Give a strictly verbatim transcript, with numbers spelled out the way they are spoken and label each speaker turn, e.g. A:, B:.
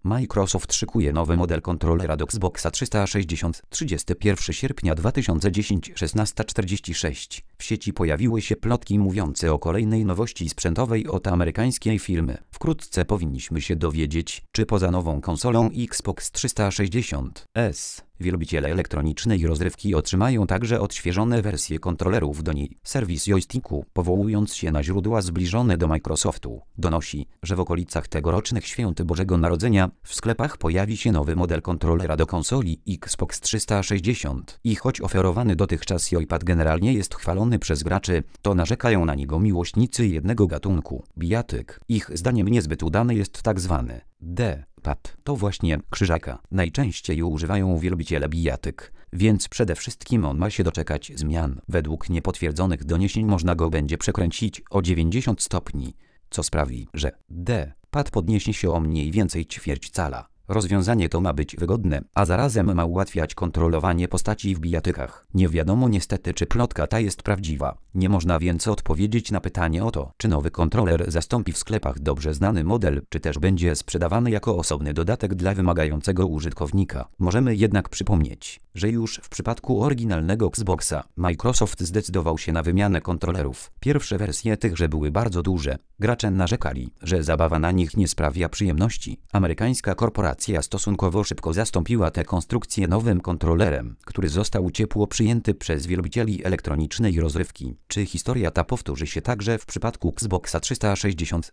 A: Microsoft szykuje nowy model kontrolera do Xboxa trzysta sześćdziesiąt. trzydziestego pierwszego sierpnia dwa tysiące dziesiątego szesnasta czterdzieści sześć. W sieci pojawiły się plotki mówiące o kolejnej nowości sprzętowej od amerykańskiej firmy. Wkrótce powinniśmy się dowiedzieć, czy poza nową konsolą Xbox trzysta sześćdziesiąt S wielbiciele elektronicznej rozrywki otrzymają także odświeżone wersje kontrolerów do niej. Serwis Joysticku, powołując się na źródła zbliżone do Microsoftu, donosi, że w okolicach tegorocznych świąt Bożego Narodzenia w sklepach pojawi się nowy model kontrolera do konsoli Xbox trzysta sześćdziesiąt. I choć oferowany dotychczas joypad generalnie jest chwalony przez graczy, to narzekają na niego miłośnicy jednego gatunku – bijatyk. Ich zdaniem niezbyt udany jest tak zwany D-pad. To właśnie krzyżaka najczęściej używają wielbiciele bijatyk, więc przede wszystkim on ma się doczekać zmian. Według niepotwierdzonych doniesień można go będzie przekręcić o dziewięćdziesiąt stopni, co sprawi, że D-pad podniesie się o mniej więcej ćwierć cala. Rozwiązanie to ma być wygodne, a zarazem ma ułatwiać kontrolowanie postaci w bijatykach. Nie wiadomo niestety, czy plotka ta jest prawdziwa. Nie można więc odpowiedzieć na pytanie o to, czy nowy kontroler zastąpi w sklepach dobrze znany model, czy też będzie sprzedawany jako osobny dodatek dla wymagającego użytkownika. Możemy jednak przypomnieć, że już w przypadku oryginalnego Xboxa Microsoft zdecydował się na wymianę kontrolerów. Pierwsze wersje tychże były bardzo duże. Gracze narzekali, że zabawa na nich nie sprawia przyjemności. Amerykańska korporacja stosunkowo szybko zastąpiła tę konstrukcję nowym kontrolerem, który został ciepło przyjęty przez wielbicieli elektronicznej rozrywki. Czy historia ta powtórzy się także w przypadku Xboxa trzysta sześćdziesiąt?